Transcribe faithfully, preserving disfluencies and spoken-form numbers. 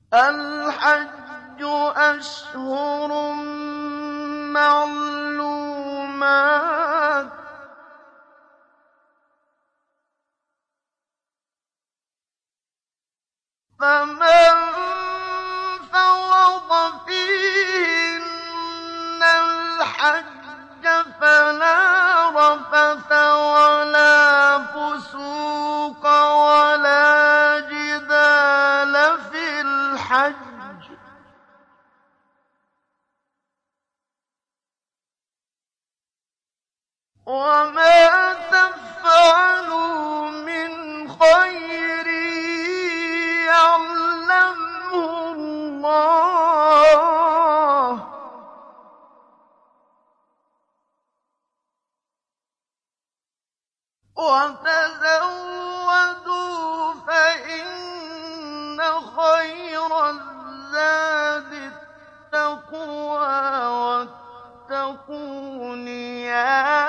الْحَجُّ أَشْهُرٌ مَّعْلُومَاتٌ ۚ فَمَن فَرَضَ فِيهِنَّ الْحَجَّ فَلَا رَفَثَ وَلَا فُسُوقَ وَلَا جِدَالَ فِي الْحَجِّ ۗ وَمَا تَفْعَلُوا مِنْ خَيْرٍ يَعْلَمْهُ اللَّهُ ۗ وَتَزَوَّدُوا فَإِنَّ خَيْرَ الزَّادِ التَّقْوَىٰ ۚ وَاتَّقُونِ يَا